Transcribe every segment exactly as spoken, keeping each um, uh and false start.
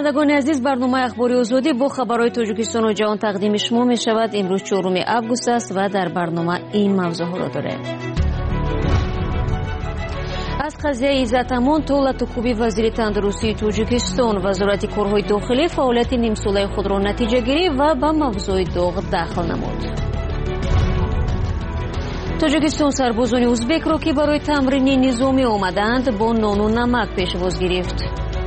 شنوندگان عزیز، برنامه اخباری آزادی با خبرهای تاجیکستان و جهان تقدیم شما می شود. امروز چهارم آگوست است و در برنامه این موضوع ها را داریم. از قضیه عزت امان تا لطف‌کوبی وزیر تندرستی تاجیکستان، وزارت کارهای داخلی فعالیت نیم ساله خود را نتیجه گیری و به موضوع داغ داخل نمود. تاجیکستان سربازان ازبک را که برای تمرین نظامی آمدند با نان و نمک پیشواز گرفت.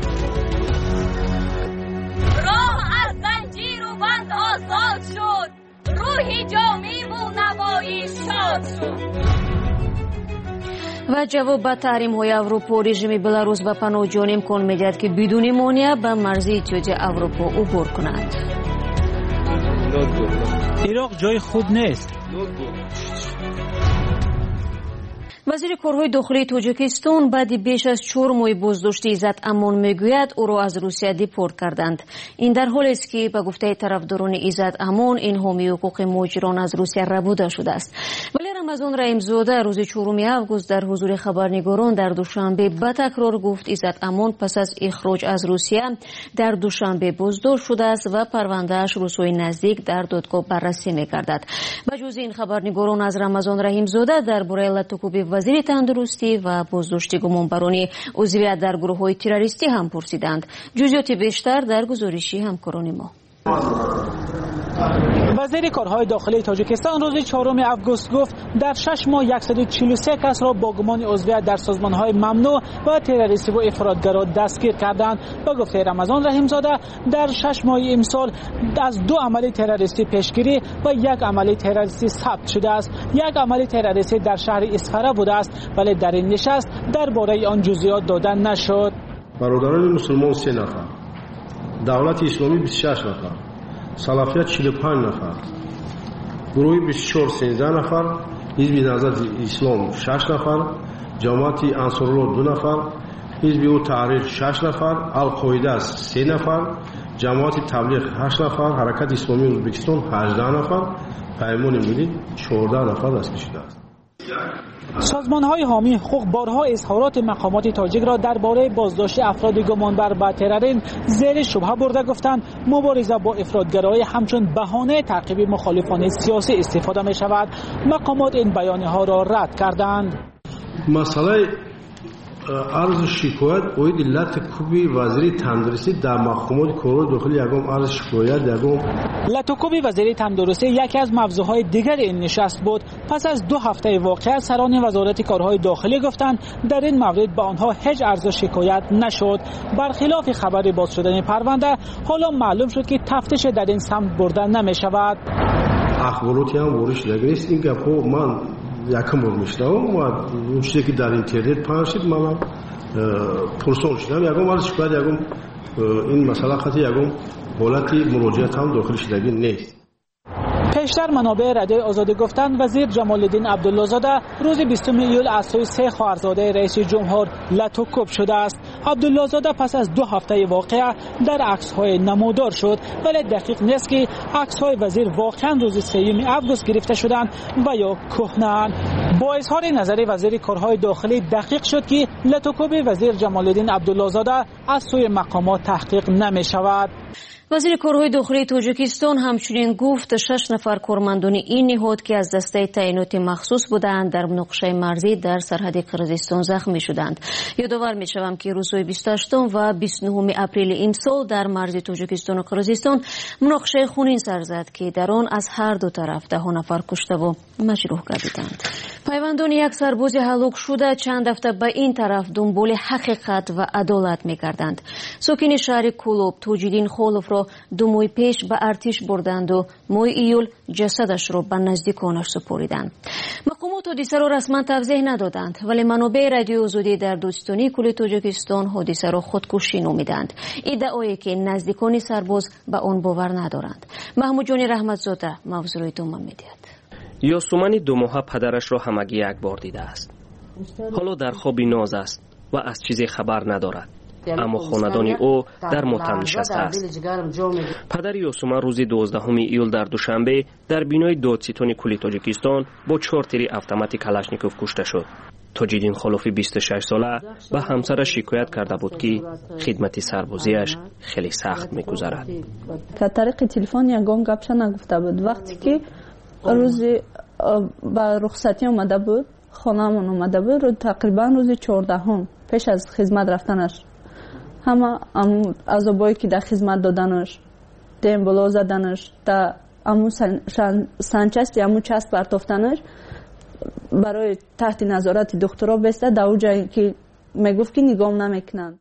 راه از زنجیر و بند آزاد شد، روحی جامعی و نوایی شاد شد. و جواب به تحریم های اروپا، رژیم بلاروس به پناهجویان امکان میدهد که بدون مانع به مرز اتحادیه اروپا عبور کنند. عراق جای خوب نیست. وزیر کارهای داخلی تاجیکستان بعد بیش از چهار ماه بازداشت عزت امان میگوید او را از روسیه دیپورت کردند. این در حالی است که به گفته طرفداران عزت امان این حامی حقوق مهاجران از روسیه ربوده شده است. ولی رمضان رحیم‌زاده روز چهارم آگوست در حضور خبرنگاران در دوشنبه به تکرار گفت عزت امان پس از اخراج از روسیه در دوشنبه بازداشت شده است و پرونده‌اش روزهای نزدیک در دادگاه بررسی می‌گردد. به جز این خبرنگاران از رمضان رحیم‌زاده درباره لطف‌کوبی وزیر تندرستی و بازداشت گمانبران عضویت در گروه‌های تروریستی هم پرسیدند. جزئیات بیشتر در گزارشی همکاران ما. وزیر کارهای داخلی تاجیکستان روز چهارم آگوست گفت در شش ماه صد و چهل و سه کس را با گمان عضویت در سازمان‌های ممنوع و تروریستی و افراطگرا دستگیر کردند. با گفته رمضان رحیم‌زاده در شش ماه امسال از دو عمل تروریستی پیشگیری و یک عمل تروریستی ثبت شده است. یک عمل تروریستی در شهر اسفره بوده است ولی در این نشست درباره آن جزئیات دادن نشد. برادران مسلمان سه نفر، دولت اسلامی بیست و شش نفر، سلفیت چهل و پنج نفر، گروه بیست و چهار سیزده نفر، حزب نهضت اسلام شش نفر، جماعت انصارالله دو نفر، حزب و تحریر شش نفر، القاعده سه نفر، جماعت تبلیغ هشت نفر، حرکت اسلامی ازبکستان هجده نفر، پیمان ملی چهارده نفر دستگیر شده است. سازمان‌های حامی حقوق بارها اظهارات مقامات تاجیک را درباره بازداشت افراد گمانبر به ترورین زیر شبهه برده گفتند مبارزه با افراطگرایی همچون بهانه تعقیب مخالفان سیاسی استفاده می شود. مقامات این بیانیه‌ها را رد کردند. مسئله عرض شکایت اوید لطف‌کوبی وزیر تندرستی در مقامات کارهای داخلی یکم عرض شکایت یکم لطف‌کوبی وزیر تندرستی یکی از موضوعهای دیگر این نشست بود. پس از دو هفته واقعه سران وزارت کارهای داخلی گفتند در این مورد به آنها هیچ عرض شکایت نشد. برخلاف خبر باز شدن پرونده حالا معلوم شد که تفتیش در این سمت برده نمی شود. اخباراتی هم وارد شده نیست. این گپو من یکم بار میشنوم و اون چیزی که در اینترنت پخش شد من پرسان شدم یکم عرض شکایت یکم این مسئله خاطر یکم حالت مراجعت هم داخل شدگی نیست. پیشتر منابع رادیوی آزادی گفتند وزیر جمال الدین عبدالله زاده روز بیستم ایول از سوی سه خواهرزاده رئیس جمهور لطف‌کوب شده است. عبدالله زاده پس از دو هفته واقعه در عکس‌های نمودار شد ولی دقیق نیست که عکس‌های وزیر واقعا روز سوم آگوست گرفته شدند و یا کهنه‌اند. با اظهار نظر وزیر کارهای داخلی دقیق شد که لطف‌کوب وزیر جمال الدین عبدالله زاده از سوی مقامات تحقیق نمی شود. وزیر کارهای داخلی تاجیکستان همچنین گفت شش نفر کارمندان این نهاد که از دسته تعینات مخصوص بودند در نقشه مرزی در سرحد قرقیزستان زخمی شدند. یادآور می‌شوم که روزهای بیست و هشت و بیست و نه اپریل امسال در مرز تاجیکستان و قرقیزستان مناقشه خونین سر زد که در آن از هر دو طرف ده نفر کشته و مجروح گردیدند. پیوندان یک سرباز هلاک شده چند هفته به این طرف دنبال حقیقت و عدالت می‌کردند. ساکن شهر کولوب توجیدین خولوف را دو ماه پیش به ارتش بردند و ماه ایول جسدش را به نزدیکانش سپاریدند. مقامات حادثه را رسما توضیح ندادند ولی منابع رادیو آزادی در دوستانی کل تاجیکستان حادثه را خودکشی نامیدند. ادعایی که نزدیکان سرباز به آن باور ندارند. محمود جان رحمتزاده موضوع را ادامه می‌دهد. یاسومن دو ماه پدرش را همگی یک بار دیده است. حالا در خوابی ناز است و از چیزی خبر ندارد. اما خاندان او در ماتم نشسته است. پدر یاسومن روز دوازدهم ایول در دوشنبه در بینای دادستان کل تاجیکستان با چهار تیر اتومات کلاشنیکوف کشته شد. تاج‌الدین خلوفی بیست و شش ساله به همسرش شکایت کرده بود که خدمت سربازیش خیلی سخت می‌گذرد. که طریق تلفن یگان گپش نگفته بود. وقتی که روزی با رخصتی اومده بود، خانه‌مون اومده بود، رو تقریبا روز چهاردهم پیش از خدمت رفتنش همه عذابایی که در خدمت دادنش، دم بالا زدنش، در امو سنچستی امو چست برتافتنش برای تحت نظارت دکترها بسته در اون جایی که میگفت که نگام نمیکنند.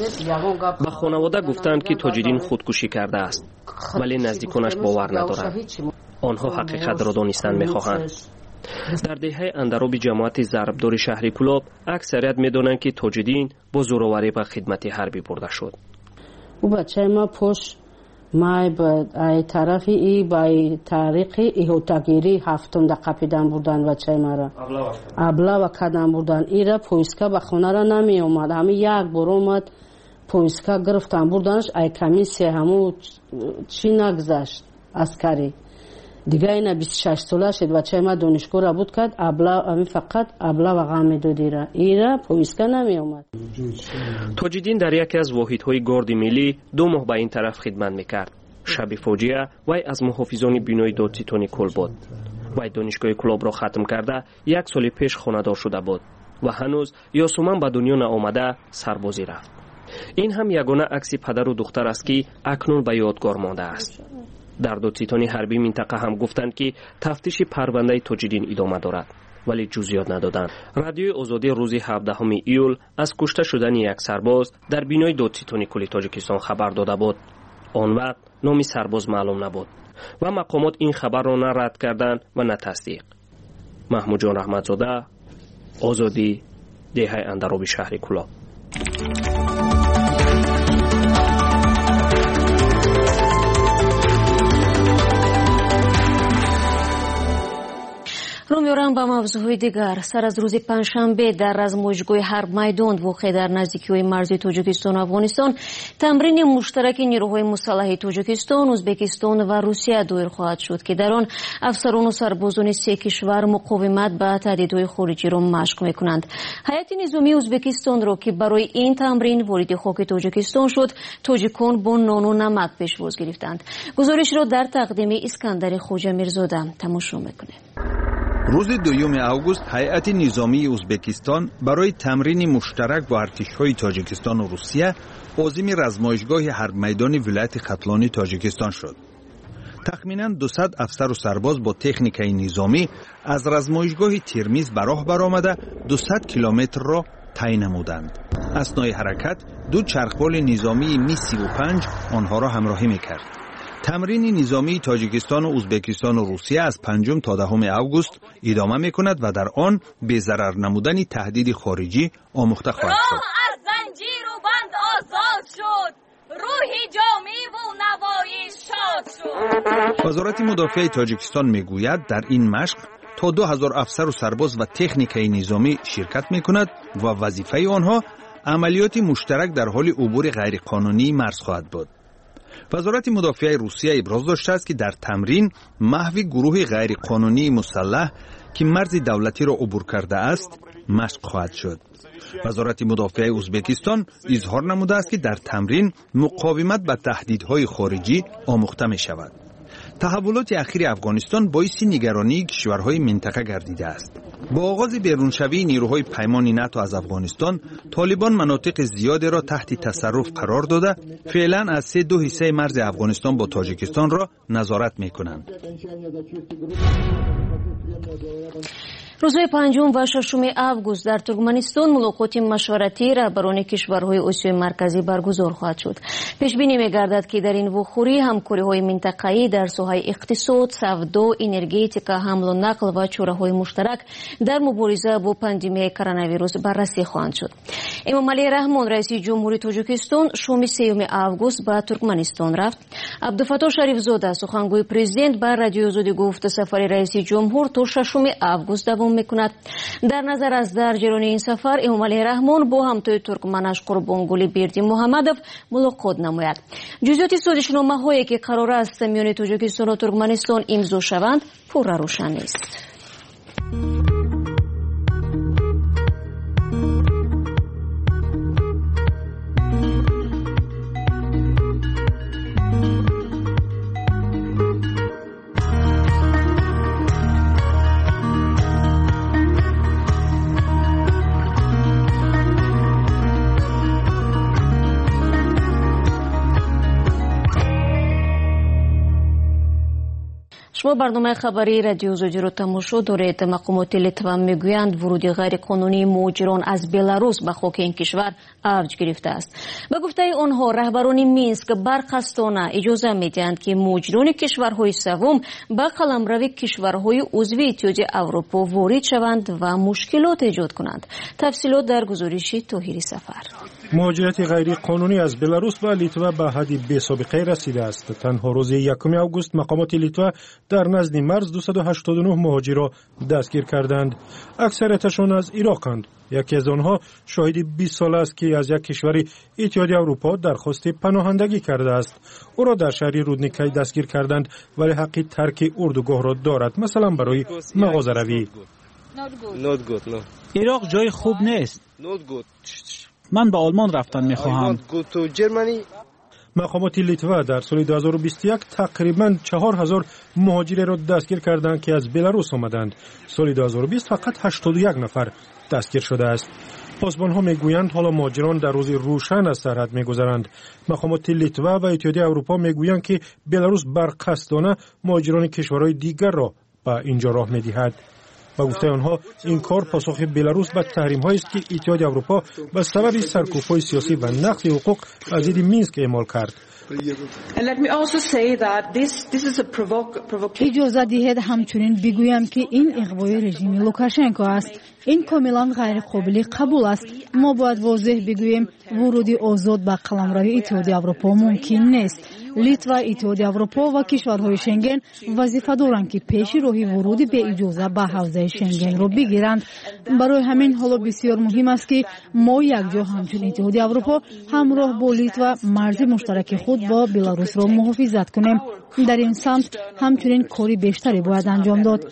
به خانواده گفتند که تاج‌الدین خودکشی کرده است، ولی نزدیکانش باور ندارند. آنها حقیقت را دانستن میخواهند. در دهه اندراب جماعت ضربدار شهر کلاب اکثریت میدانند که تاج‌الدین با زورآوری به خدمت حربی برده شد. او بچه ما پشت ما به طرفی ای با طریق ایهوتاگیری هفتم دقیقه پیدن بودن بچه ما را ابلا و کدن بودن. ای را پویسکا به خونه را نمی اومد، همه یک بار اومد پویسکا گرفتن بردنش، ای کمیسی همو چی نگذشت اسکری دیگه. اینا بیست و شش ساله شد بچه ما دانشگاه را بود کرد، ابلا همین فقط ابلا و غم دودی را ای را پویسکا نمی اومد. تاج‌الدین در یکی از واحدهای گارد ملی دو ماه به این طرف خدمت میکرد. شب فاجعه وی از محافظان بینای دادستانی کل بود. وی دانشگاه کلاب را ختم کرده یک سال پیش خانه‌دار شده بود و هنوز یاسومن به دنیا نآمده سربازی رفت. این هم یگانه عکس پدر و دختر است که اکنون به یادگار مانده است. در دادستانی حربی منطقه هم گفتند که تفتیش پرونده تاج‌الدین ادامه دارد، ولی جزئیات ندادند. رادیوی آزادی روز هفدهم ایول از کشته شدن یک سرباز در بینای دادستانی کل تاجیکستان خبر داده بود. آن وقت نام سرباز معلوم نبود و مقامات این خبر را نه رد کردند و نه تصدیق. محمود جان رحمتزاده، آزادی، دهه اندراب شهر کلاب. رو میارم با موضوع دیگر. سر از روز پنجشنبه در رزمایشگاه حرب میدان واقع در نزدیکی مرزی تاجیکستان و افغانستان تمرین مشترک نیروهای مسلح تاجیکستان، ازبکستان و روسیه دایر خواهد شد که در آن افسران و سربازان سه کشور مقاومت به تهدیدهای خارجی را مشق میکنند. هیئت نظامی ازبکستان را که برای این تمرین وارد خاک تاجیکستان شد، تاجیکان با نان و نمک پیشواز گرفتند. گزارش را در تقدیم اسکندر خوجا میرزاده تماشا میکنیم. روز دوم اوگوست هیئت نظامی ازبکستان برای تمرین مشترک با ارتش‌های تاجیکستان و روسیه عازم رزمایشگاه حرب میدان ولایت ختلانی تاجیکستان شد. تخمیناً دویست افسر و سرباز با تکنیکای نظامی از رزمایشگاه ترمیز به راه برآمده دویست کیلومتر را طی نمودند. اثنای حرکت دو چرخبال نظامی می سی و پنج آنها را همراهی می‌کرد. تمرین نظامی تاجیکستان و ازبکستان و روسیه از پنجم تا دهم اوگوست ادامه می‌کند و در آن به ضرر نمودن تهدید خارجی آموخته خواهد شد. از زنجیر و بند آزاد شد، روحی جامی و نوایی شاد شد. وزارت مدافع تاجیکستان میگوید در این مشق تا دو هزار افسر و سرباز و تکنیکای نظامی شرکت می‌کند و وظیفه آنها عملیات مشترک در حال عبور غیرقانونی مرز خواهد بود. وزارت مدافع روسیه ابراز داشته است که در تمرین محو گروه غیرقانونی مسلح که مرز دولتی را عبور کرده است مشق خواهد شد. وزارت مدافع ازبکستان اظهار نموده است که در تمرین مقاومت به تهدیدهای خارجی آموخته می شود. تحولات اخیر افغانستان باعث نگرانی کشورهای منطقه گردیده است. با آغاز بیرونشوی نیروهای پیمان ناتو از افغانستان، طالبان مناطق زیادی را تحت تصرف قرار داده، فعلا از سه دو حصه مرز افغانستان با تاجیکستان را نظارت می‌کنند. روزهای پنجم و ششم اوگوست در ترکمنستان ملاقات مشورتی رهبران کشورهای آسیای مرکزی برگزار خواهد شد. پیش بینی می‌گردد که در این وخوری همکاری‌های منطقه‌ای در ساحه اقتصاد، سودا، انرژتیکا، حمل و نقل و چاره‌های مشترک در مبارزه با پاندمی کرونا ویروس بررسی خواهند شد. امامعلی رحمان رئیس جمهوری تاجیکستان شام سوم اوگوست به ترکمنستان رفت. عبدالفتاح شریفزاده سخنگوی پرزیدنت به رادیو آزادی گفت سفر رئیس جمهور تا ششم اوگوست دوام میکند. در نظر از در جریان این سفر امامعلی رحمان با همتای ترکمنش قربانگلی بیردی محمدов ملاقات نماید. جزئیات سازشنامه‌هایی که قرار است میان تاجیکستان و ترکمنستان امضا شوند پرروشن نیست. شما برنامه خبری رادیو آزادی رو تماشا دارید. مقامات لیتوا میگویند ورود غیر قانونی مهاجران از بلاروس به خاک این کشور اوج گرفته است. به گفته آنها رهبران مینسک برقصدانه اجازه میدهند که مهاجران کشورهای سوم به قلمرو کشورهای عضو اتحادیه اروپا وارد شوند و مشکلات ایجاد کنند. تفصیلات در گزارش طاهری سفر. مهاجرت غیر قانونی از بلاروس به لیتوا به حد بی‌سابقه رسیده است. تنها روز یکم آگوست مقامات لیتوا در نزد مرز دویست و هشتاد و نه مهاجر را دستگیر کردند. اکثریتشان از عراقند. یکی از آنها شاهد بیست سال است که از یک کشور اتحادیه اروپا درخواست پناهندگی کرده است. او را در شهر رودنیکی دستگیر کردند ولی حق ترک اردوگاه را دارد، مثلا برای مغازه روی. عراق جای خوب نیست. من به آلمان رفتن میخواهم. مقامات لیتوا در سال دو هزار و بیست و یک تقریباً چهار هزار مهاجر را دستگیر کردند که از بلاروس آمدند. سال دو هزار و بیست فقط هشتاد و یک نفر دستگیر شده است. پاسبان‌ها میگویند حالا مهاجران در روز روشن از سرحد میگذرند. مقامات لیتوا و اتحادیه اروپا میگویند که بلاروس برقصدانه مهاجران کشورهای دیگر را به اینجا راه میدهد. با گفته آنها این کار پاسخ بلاروس به تحریم‌هایی است که اتحادیه اروپا به سبب سرکوب‌های سیاسی و نقض حقوق از ضد مینسک اعمال کرد. اجازه دهید همچنین بگویم که این اغوای رژیم لوکاشنکو است. این کاملا غیر قابل قبول است. ما باید واضح بگوییم ورود آزاد به قلمرو اتحادیه اروپا ممکن نیست. لیتوا، اتحادیه اروپا و کشورهای شنگن وظیفه دارند که پیش راهی ورود به اجازه به حوزه شنگن را بگیرند. برای همین حالا بسیار مهم است که ما یکجا همچون اتحادیه اروپا همراه با لیتوا مرز مشترک خود با بلاروس را محافظت کنیم. در این سمت همچنین کاری بیشتری باید انجام داد.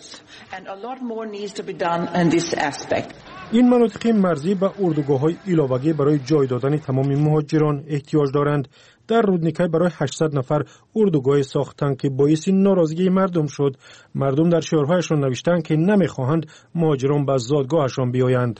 این مناطق مرزی به اردوگاه‌های علاوه‌ای برای جای دادن تمام مهاجران احتیاج دارند. در رودنیکی برای هشتصد نفر اردوگاه ساختند که باعث ناراضگی مردم شد. مردم در شعارهایشان نوشتند که نمیخواهند مهاجران به زادگاهشان بیایند.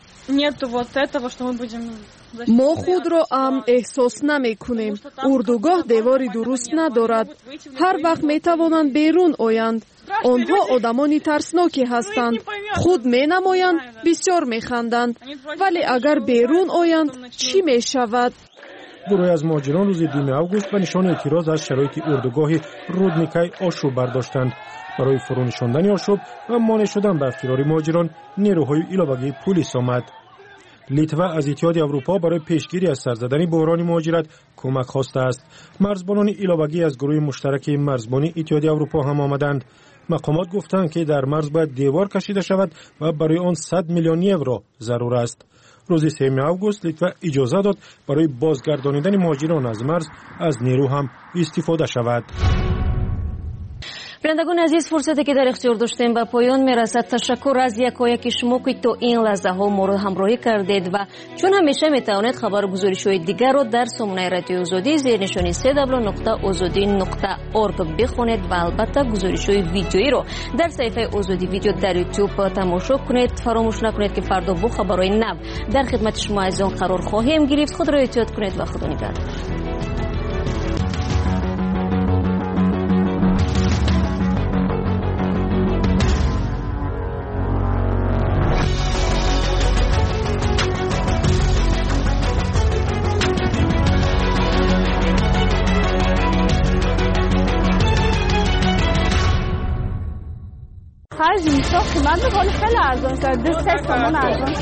ما خود را امن احساس نمی کنیم. اردوگاه دیواری درست ندارد. هر وقت می توانند بیرون آیند. آنها آدمانی ترسناکی هستند. خود می نمایند، بسیار می خندند. ولی اگر بیرون آیند چی می شود؟ گروهی از مهاجران روز دوم آگوست به نشان اعتراض از شرایط اردوگاه رودنیکی آشوب برداشتند. برای فرو نشاندن آشوب و مانع شدن به فرار مهاجران نیروهای علاوه‌ای پلیس آمد. لیتوا از اتحادیه اروپا برای پیشگیری از سر زدن بحران مهاجرت کمک خواسته است. مرزبانان علاوه‌ای از گروه مشترک مرزبانی اتحادیه اروپا هم آمدند. مقامات گفتند که در مرز باید دیوار کشیده شود و برای آن صد میلیون یورو ضرور است. روز سوم آگوست لیتوا اجازه داد برای بازگردانیدن مهاجران از مرز از نیرو هم استفاده شود. بینندگان عزیز، فرصتی که در اختیار داشتیم به پایان میرسد. تشکر از یکایک شما که تا این لحظه ها ما رو همراهی کردید و چون همیشه میتوانید خبر گزارش های دیگر رو در سامانه رادیو آزادی زیر نشانی سه دبلیو نقطه آزادی نقطه اورگ بخونید و البته گزارش های ویدیویی رو در صفحه آزادی ویدیو در یوتیوب تماشا کنید. فراموش نکنید که فردا با خبرهای نو در خدمت شما عزیزان قرار خواهیم گرفت. خود را احتیاط کنید و خدا نگهدار. خرج میساخت من به حال خیلی ارزان شد. دو سه تومن ارزان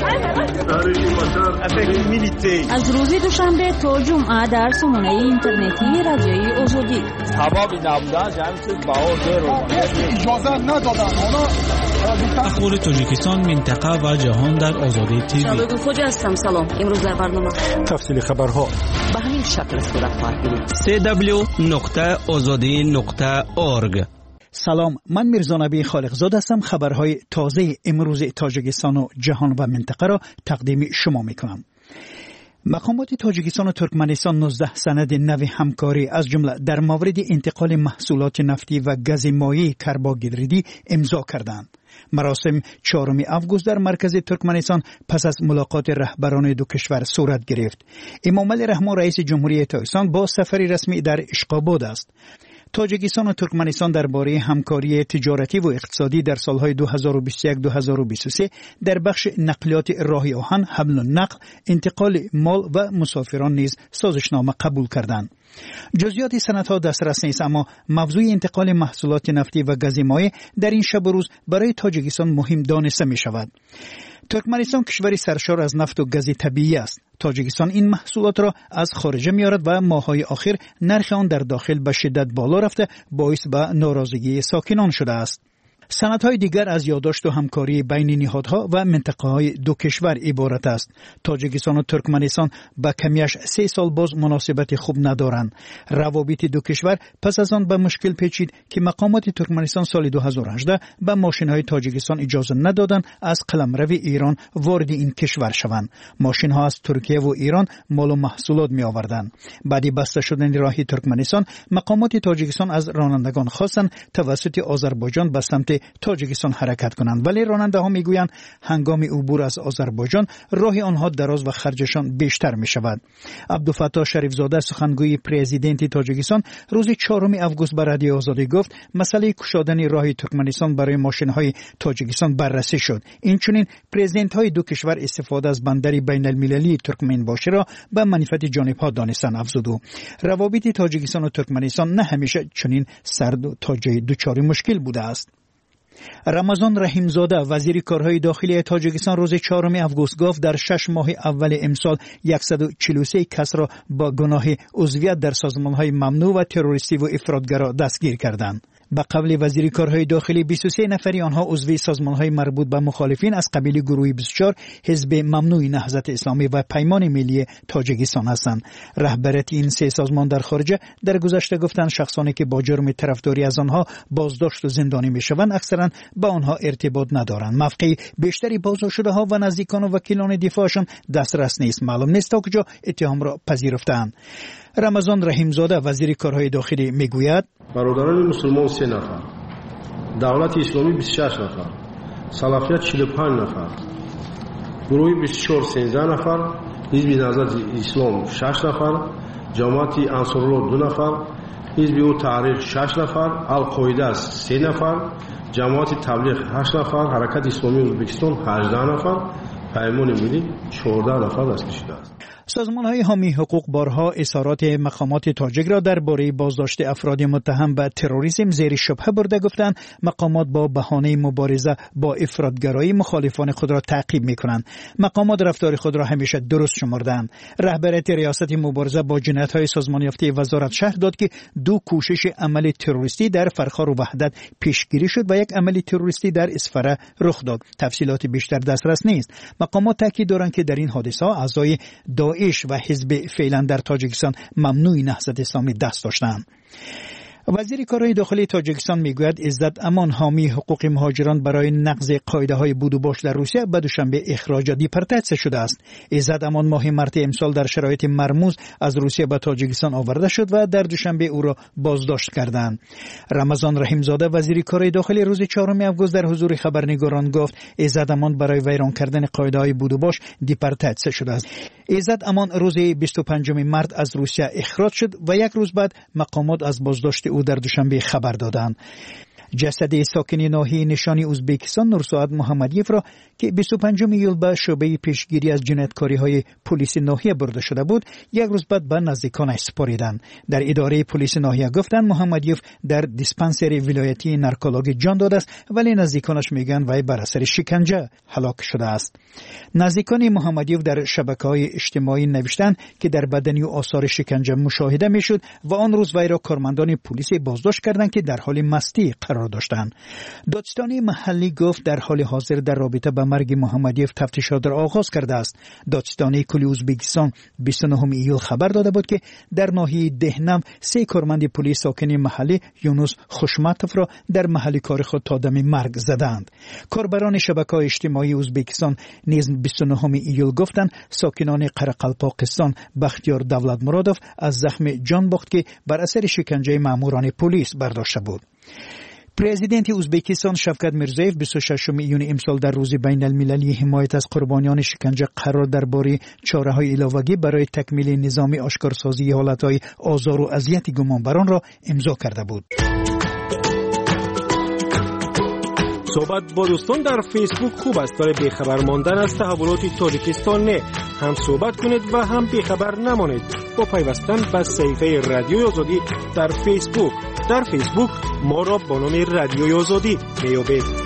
شد. از روز دوشنبه تا جمعه در سامانه اینترنتی رادیوی آزادی. هوا نبوده جمعیت بهار رو اجازه ندادن. اخبار تاجیکستان، منطقه و جهان در آزادی تیوی. شادو خوجا هستم. سلام. امروز در برنامه تفصیل خبرها به همین شکل صورت خواهد گرفت. سه دبلیو نقطه آزادی نقطه اورگ. سلام، من میرزا نبی خالقزاده هستم. خبرهای تازه امروز تاجیکستان و جهان و منطقه را تقدیم شما میکنم. مقامات تاجیکستان و ترکمنستان نوزده سند نو همکاری از جمله در مورد انتقال محصولات نفتی و گاز مایع کربوگیدریدی امضا کردند. مراسم چهارم آگوست در مرکز ترکمنستان پس از ملاقات رهبران دو کشور صورت گرفت. امامعلی رحمان رئیس جمهوری تاجیکستان با سفری رسمی در اشقاباد است. تاجیکستان و ترکمنستان درباره همکاری تجارتی و اقتصادی در سالهای دو هزار و بیست و یک تا دو هزار و بیست و سه در بخش نقلیات راه آهن، حمل و نقل، انتقال مال و مسافران نیز سازشنامه قبول کردند. جزئیات سندها دسترس نیست، اما موضوع انتقال محصولات نفتی و گاز مایع در این شب و روز برای تاجیکستان مهم دانسته می شود. ترکمنستان کشوری سرشار از نفت و گاز طبیعی است. تاجیکستان این محصولات را از خارج می‌آورد و ماه‌های اخیر نرخ آن در داخل به شدت بالا رفته باعث به ناراضگی ساکنان شده است. سندهای دیگر از یادداشت و همکاری بین نهادها و منطقه‌های دو کشور عبارت است. تاجیکستان و ترکمنستان با کمیش سه سال باز مناسبت خوب ندارند. روابط دو کشور پس از آن به مشکل پیچید که مقامات ترکمنستان سال دو هزار و هجده به ماشین‌های تاجیکستان اجازه ندادند از قلمرو ایران وارد این کشور شوند. ماشین‌ها از ترکیه و ایران مال و محصولات می‌آوردند. بعد بسته شدن راه ترکمنستان، مقامات تاجیکستان از رانندگان خواستند توسط آذربایجان به سمت تاجیکستان حرکت کنند، ولی راننده ها میگویند هنگام عبور از آذربایجان راه آنها دراز و خرجشان بیشتر می شود. عبدالفتاح شریف زاده سخنگوی پرزیدنت تاجیکستان روز چهارم آگوست به رادیو آزادی گفت مسئله گشادن راه ترکمنستان برای ماشین های تاجیکستان بررسی شد. اینچنین پرزیدنت های دو کشور استفاده از بندر بین المللی ترکمنباشی را به منفعت جانب ها دانستند. افزود او روابط تاجیکستان و ترکمنستان نه همیشه چنین سرد و تا جای دچار مشکل بوده است. رمضان رحیمزاده وزیر کارهای داخلی تاجیکستان روز چهارم آگوست گفت در شش ماه اول امسال صد و چهل و سه کس را با گناه عضویت در سازمان‌های ممنوع و تروریستی و افراطگرا دستگیر کردند. به قول وزیر کارهای داخلی بیست و سه نفری آنها عضو سازمان‌های مربوط به مخالفین از قبیل گروه بیست و چهار حزب ممنوع نهضت اسلامی و پیمان ملی تاجیکستان هستند. رهبریت این سه سازمان در خارج در گذشته گفتند شخصانی که با جرم طرفداری از آنها بازداشت و زندانی میشوند اکثرا با آنها ارتباط ندارند. موقع بیشتری بازداشت ها و نزدیکان و وکیلان دفاعشان دسترس نیست. معلوم نیست تا کجا اتهام را پذیرفتند. رمضان رحیمزاده وزیر کارهای داخلی میگوید برادران مسلمان سه نفر، دولت اسلامی بیست و شش نفر، سلفیت چهل و پنج نفر، گروه بیست و چهار سیزده نفر، حزب نهضت اسلام شش نفر، جماعت انصارالله دو نفر، حزب او تحریک شش نفر، القاعده سه نفر، جماعت تبلیغ هشت نفر، حرکت اسلامی ازبکستان هجده نفر، پیمان ملی چهارده نفر دست کشیده است. سازمان‌های حامی حقوق بارها اظهارات مقامات تاجیک را درباره بازداشت افراد متهم به تروریسم زیر شبهه برده گفتند مقامات با بهانه مبارزه با افراطگرایی مخالفان خود را تعقیب می‌کنند. مقامات رفتار خود را همیشه درست شمردند. رهبریت ریاست مبارزه با جنایت‌های سازمان یافته وزارت شهر داد که دو کوشش عمل تروریستی در فرخار و وحدت پیشگیری شد و یک عمل تروریستی در اسفره رخ داد. تفصیلات بیشتر دسترس نیست. مقامات تاکید دارند که در این حادثه اعضای داعش و حزب فعلا در تاجیکستان ممنوع نهضت اسلامی دست داشتند. وزیر کارهای داخلی تاجیکستان میگوید عزت امان حامی حقوق مهاجران برای نقض قاعده های بود و باش در روسیه به دوشنبه اخراج دیپورتاسیون شده است. عزت امان ماه مارت امسال در شرایط مرموز از روسیه به تاجیکستان آورده شد و در دوشنبه او را بازداشت کردند. رمضان رحیمزاده وزیر کارهای داخلی روز چهارم آگوست در حضور خبرنگاران گفت عزت امان برای ویران کردن قاعده های بود و باش دیپورتاسیون شده است. عزت امان روز بیست و پنجم مارت از روسیه اخراج شد و یک روز بعد مقامات از بازداشت او در دوشنبه خبر دادند. جسد ساکن ناحیه نشانی ازبکستان نورسعد محمدیف را که بیست و پنجم ایول به شعبه پیشگیری از جنایتکاری‌های پلیس ناحیه برده شده بود یک روز بعد به نزدیکانش سپاریدند. در اداره پلیس ناحیه گفتند محمدیف در دیسپنسری ولایتی نارکولوژی جان داده است ولی نزدیکانش میگن وی بر اثر شکنجه هلاک شده است. نزدیکان محمدیف در شبکه‌های اجتماعی نوشتند که در بدنی و آثار شکنجه مشاهده میشد و آن روز وی را کارمندان پلیس بازداشت کردند که در حال مستی قرار داشتند. دادستانی محلی گفت در حال حاضر در رابطه با مرگ محمدیف تفتیشات را آغاز کرده است. دادستانی کلی ازبکستان بیست و نهم ایول خبر داده بود که در ناحیه دهنم سه کارمند پلیس ساکن محلی یونس خوشمتوف را در محل کار خود تا دم مرگ زدند. کاربران شبکه‌های اجتماعی ازبکستان نیز بیست و نهم ایول گفتند ساکنان قرقلپاکستان بختیار دولت مرادوف از زخم جان باخت که بر اثر شکنجه ماموران پلیس برداشته بود. پرزیدنت ازبکستان شفقت میرزویف بیست و ششم ایون امسال در روز بین المللی حمایت از قربانیان شکنجه قرار درباره چاره‌های علاوه‌ای برای تکمیل نظام آشکارسازی حالت‌های آزار و اذیت گمانبران را امضا کرده بود. صحبت با دوستان در فیسبوک خوب است، برای بیخبر ماندن از تحولات تاجیکستان نه، هم صحبت کنید و هم بیخبر نمانید با پیوستن به صفحه رادیوی آزادی در فیسبوک. در فیسبوک ما را با نام رادیوی آزادی میابید.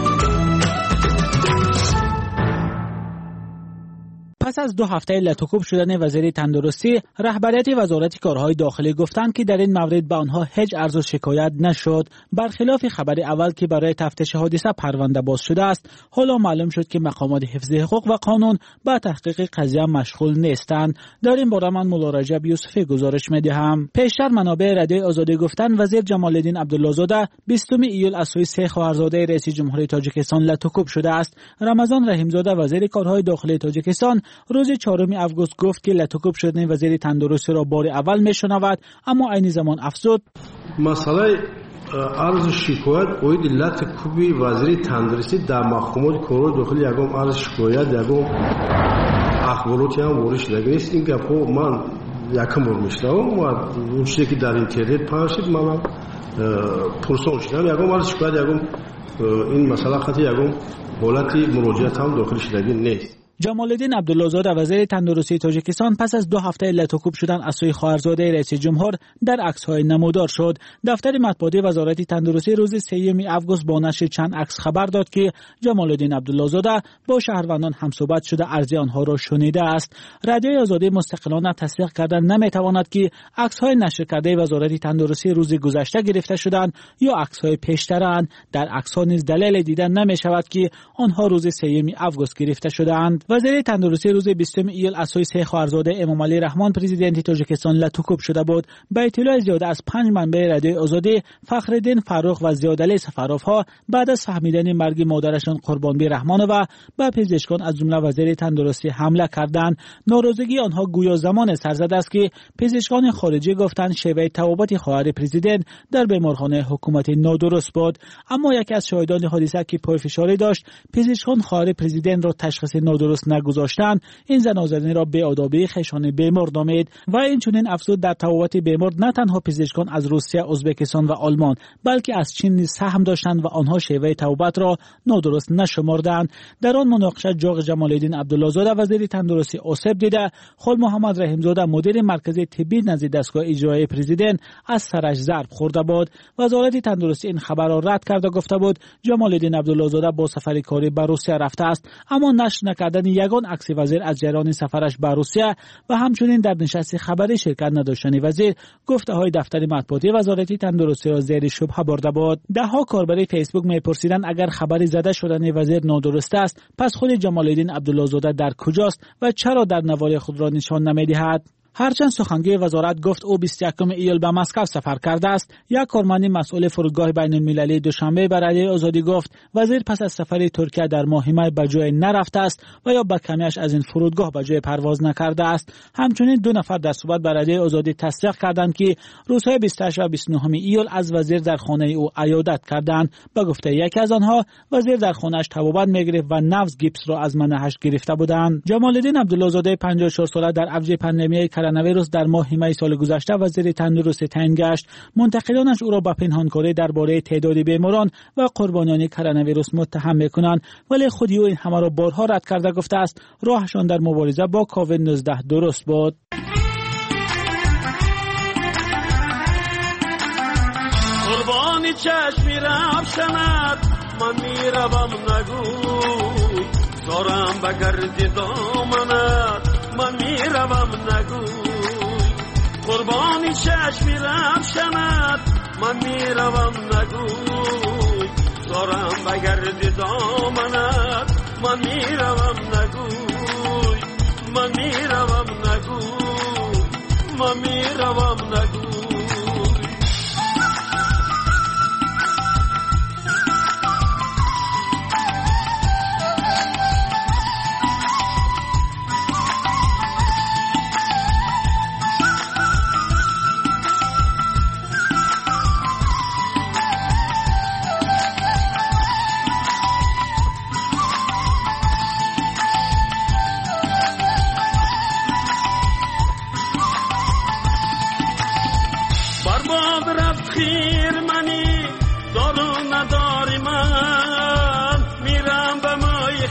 پس از دو هفته لتوکوب شدن وزیر تندرستی، رهبریت وزارت کارهای داخلی گفتند که در این مورد به آنها هیچ عرض و شکایت نشد. برخلاف خبر اول که برای تفتیش حادثه پرونده باز شده است، حالا معلوم شد که مقامات حفظ حقوق و قانون به تحقیق قضیه مشغول نیستند. در این باره من مولا رجب یوسفی گزارش می‌دهم. پیشتر منابع رادیوی آزادی گفتند وزیر جمال الدین عبدالله‌زاده بیستم ایول از سوی سه خواهرزاده رئیس جمهوری تاجیکستان لتوکوب شده است. رمضان رحیمزاده وزیر کارهای داخلی تاجیکستان روز چهارم آگوست گفت که لتوکوب شدن وزیر تندرستی را بار اول میشنود، اما عین زمان افزود مسئله عرض شکایت اوید لتوکوبی وزیر تندرستی در محکمات کارهای داخلی یگام عرض شکایت یگام اخباراتی هم وارد نگیست. این گپ ها من یکم بار میشنوم و اون چیزی که در اینترنت پخش شد من پرسان شدم یگام عرض شکایت یگام این مسئله خاطر یگام حالت مراجعت هم داخل شدگی نیست. جمال الدین عبدالله‌زاده وزیر تندرستی تاجیکستان پس از دو هفته لتوکوب شدن از سوی خواهرزاده رئیس جمهور در عکس‌های نمودار شد. دفتر مطبوعاتی وزارت تندرستی روز سوم آگوست با نشر چند عکس خبر داد که جمال الدین عبدالله‌زاده با شهروندان همصحبت شده عرض آنها را شنیده است. رادیوی آزادی مستقلانه تصدیق کردن نمیتواند که عکس‌های نشر کرده وزارت تندرستی روز گذشته گرفته شدند یا عکس‌های پیشترند. در عکس‌ها نیز دلیل دیدن نمی‌شود که آنها روز سوم آگوست گرفته شدند. وزیر تندرستی روز بیستم ایول از سوی سه خواهرزاده امام علی رحمان پرزیدنت تاجیکستان لتوکوب شده بود. به اطلاع زیاده از پنج منبع رادیوی آزادی، فخرالدین فروخ و زیادعلی سفروف‌ها بعد از فهمیدن مرگ مادرشان قربانبی رحمانова به پزشکان از جمله وزیر تندرستی حمله کردند. ناراضگی آنها گویا زمان سرزد است که پزشکان خارجی گفتند شیوه طبابت خواهر پرزیدنت در بیمارخانه حکومتی نادرست بود. اما یکی از شاهدان حادثه که پای فشاری داشت، پزشکان خواهر پرزیدنت را تشخیص نادرست نگذاشتند. این زن نازنین را بی‌آدابی خشن بیمار نامید و این چنین افزود در طبابت بیمار نه تنها پزشکان از روسیه، ازبکستان و آلمان بلکه از چین نیز سهم داشتند و آنها شیوه طبابت را نادرست نشمردند. در آن مناقشه جاغ جمال الدین عبدالله‌زاده وزیر تندرستی آسیب دیده، خل محمد رحیمزاده مدیر مرکز طبی نزد دستگاه اجرایی پرزیدنت از سرش ضرب خورده بود. وزارت تندرستی این خبر را رد کرده گفته بود جمال الدین عبدالله‌زاده با سفر کاری به روسیه رفته است، اما نشر نکردن یگان عکس وزیر از جریان سفرش به روسیه و همچنین در نشست خبری شرکت نداشتن وزیر گفته های دفتر مطبوعاتی وزارت تندرستی را زیر شبهه برده بود. ده ها کاربر فیسبوک میپرسیدند اگر خبری زده شدن وزیر نادرست است، پس خود جمال الدین عبدالله‌زاده در کجاست و چرا در نوار خود را نشان نمیدهد؟ هرچند سخنگوی وزارت گفت او بیست و یکم ایول به مسکو سفر کرده است، یک کارمند مسئول فرودگاه بین المللی دوشنبه به رادیوی آزادی گفت وزیر پس از سفر ترکیه در ماه می به جای نرفته است و یا به کمیش از این فرودگاه به جای پرواز نکرده است. همچنین دو نفر در صحبت به رادیوی آزادی تصدیق کردند که روزهای بیست و هشت و بیست و نه ایول از وزیر در خانه او عیادت کردند. به گفته یکی از آنها وزیر در خانه‌اش طبابت می‌گرفت و نبض گیپس را از منهش گرفته بودند. جمال الدین عبدالله‌زاده پنجاه و چهار ساله در اوج پاندمی کرونا ویروس در ماه می سال گذشته وزیر تندرستی تعیین گشت. منتقدانش او را به پنهانکاری درباره تعداد بیماران و قربانیان کرونا ویروس متهم می‌کنند، ولی خود او این همه را بارها رد کرده گفته است راهشان در مبارزه با کووید نوزده درست بود. قربانی چشمی روشنت من میروم نگوی، زارم بگردی دامنت من میروم نگوی، قربانی چشمی روشنت من میروم نگوی، زارم بگردی دامنت من میروم نگوی، من میروم نگوی، من میروم نگوی.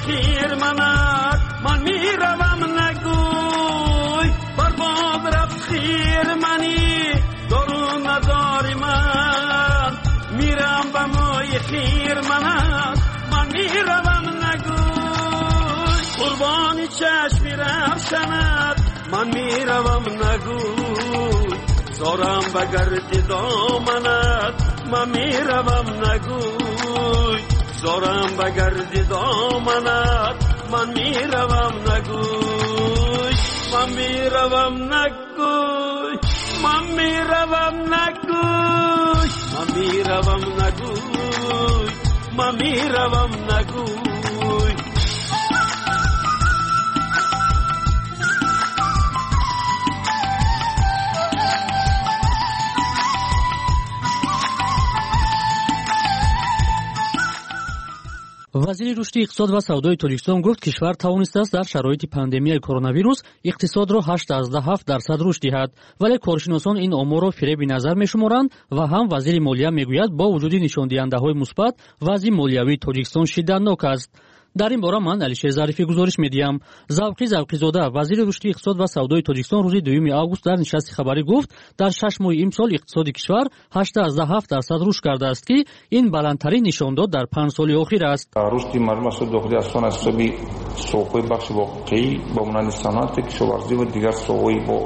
خیر منات من میروم نگوی برباد رفت خیر منی دارو نداری من میرم به مای خیر منات من میروم نگوی قربانی چشمی رفشند من میروم نگوی زارم بگرد دامنت من میروم نگوی زارم بگرد دامنت من میروم نگوی من میروم نگوی من میروم نگوی من میروم نگوی من میروم نگوی вазири рушди иқтисод ва савдои тоҷикистон гуфт кишвар тавонистааст дар шароити пандемияи коронавирус иқтисодро ҳаштод ҳафт дарсад рушд диҳад, вале коршиносон ин оморро фиреби назар мешуморанд ва ҳам вазири молия мегӯяд бо вуҷуди нишондиҳандаҳои мусбат вазъи молиявии тоҷикистон шиддатнок аст. дар ин бора ман алишер зарифӣ гузориш медиҳам. завқи завқизода вазири рушди иқтисод ва савдои тоҷикистон рӯзи дуюми август дар нишасти хабарӣ гуфт дар шаш моҳи имсол иқтисоди кишвар ҳаштод ҳафт дарсад рушд кардааст ки ин баландтарин нишондод дар панҷ соли охир аст. рушди маълумати дохилӣ аз сон аз ҳисоби соҳаҳои бахши воқеӣ ба монанди санъати кишоварзӣ ва дигар соҳаҳои бо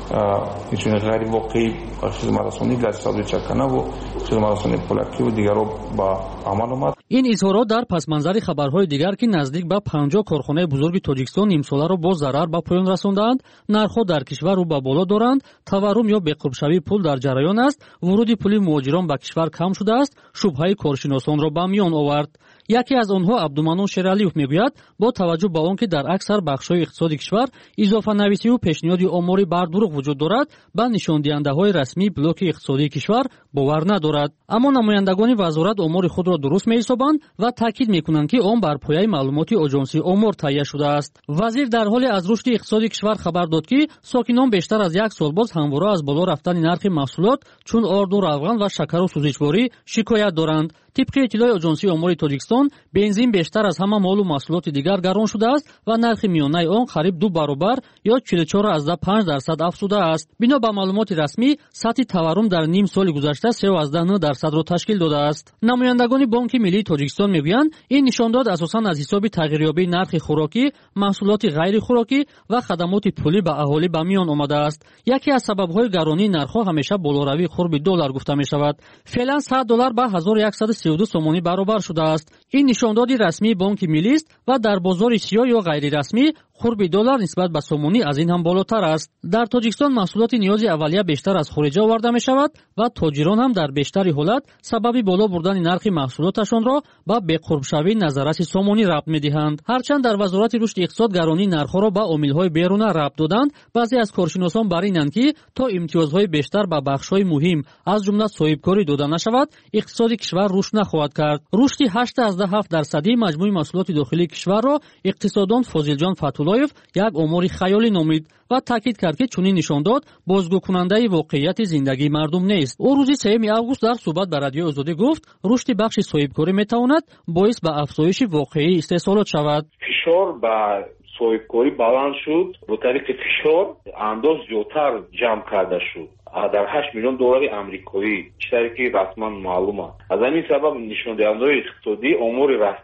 инчунин ғайри воқеӣ хизматрасонӣ газсавдои чаканаву хизматрасонии пӯлакӣ ва дигарро ба амал омад. ин изҳорот дар пасманзари хабарҳои дигар ки наздик ба панҷоҳ корхонаи бузурги тоҷикистон нимсоларо бо зарар ба поён расондаанд, нархҳо дар кишвар рӯ ба боло доранд, таваррум ё беқурбшавии пул дар ҷараён аст, вуруди пули муҳоҷирон ба кишвар кам шудааст, шубҳаи коршиносонро ба миён овард. яке аз онҳо абдуманон шералиев мегӯяд бо таваҷҷӯҳ ба он ки дар аксар бахшҳои иқтисоди кишвар изофанависиву пешниҳоди омори бардуруғ вуҷуд дорад, ба нишондиҳандаҳои расмии блоки иқтисодии кишвар бовар надорад. аммо намояндагони вазорат омори худро дуруст меҳисобанд ва таъкид мекунанд ки он бар пояи маълумоти оҷонсии омор таҳия шудааст. вазир дар ҳоле аз рушди иқтисоди кишвар хабар дод ки сокинон бештар аз як сол боз ҳамвора аз боло рафтани нархи маҳсулот чун орду равған ва шакару сӯзишворӣ шикоят доранд. тибқи иттилои оҷонсии омори тоҷикистон бензин бештар аз ҳама молу маҳсулоти дигар гарон шудааст ва нархи миёнаи он қариб ду баробар ё чилу чор азда панҷ дарсад афзудааст. бино ба маълумоти расмӣ сатҳи таваррум дар ним соли гузашта сеу азда нӯҳ дарсадро ташкил додааст. намояндагони бонки миллии тоҷикистон мегӯянд ин нишондод асосан аз ҳисоби тағйирёбии нархи хӯрокӣ, маҳсулоти ғайрихӯрокӣ ва хадамоти пулӣ ба аҳолӣ ба миён омадааст. яке аз сабабҳои гаронии нархҳо ҳамеша болоравии қурби доллар гуфта мешавад. феълан сад доллар ба ҳазору яксад си ду сомонӣ баробар шудааст. ин нишондоди расмии бонки миллист ва дар бозори сиёҳ ё ғайрирасмӣ қурби доллар нисбат ба сомонӣ аз ин ҳам болотар аст. дар тоҷикистон маҳсулоти ниёзи аввалия бештар аз хориҷа оварда мешавад ва тоҷирон ҳам дар бештари ҳолат сабаби боло бурдани нархи маҳсулоташонро ба беқурбшавии назараси сомонӣ рабт медиҳанд. ҳарчанд дар вазорати рушди иқтисод гаронии нархҳоро ба омилҳои беруна рабт доданд, баъзе аз коршиносон бар инанд ки то имтиёзҳои бештар ба бахшҳои муҳим аз ҷумла соҳибкорӣ дода нашавад, иқтисоди кишвар рушд нахоҳад кард. рушди ҳаштод ҳафт дарсадии маҷмӯи маҳсулоти дохилии кишварро иқтисоддон Фозилҷон Фатуллоев як омори хаёлӣ номид ва таъкид кард ки чунин нишондод бозгӯкунандаи воқеияти зиндагии мардум нест. ӯ рӯзи сеюми август дар суҳбат ба радиои Озодӣ гуфт, рушди бахши соҳибкорӣ метавонад боис ба афзоиши воқеии истеҳсолот шавад. фишор ба соҳибкорӣ баланд шуд, бо тариқи фишор андоз зиёдтар ҷамъ карда шуд дар ҳашт миллион доллари амрикоӣ, чизае ки расман маълум аст. аз ҳамин сабаб нишондиҳандаҳои иқтисодӣ омори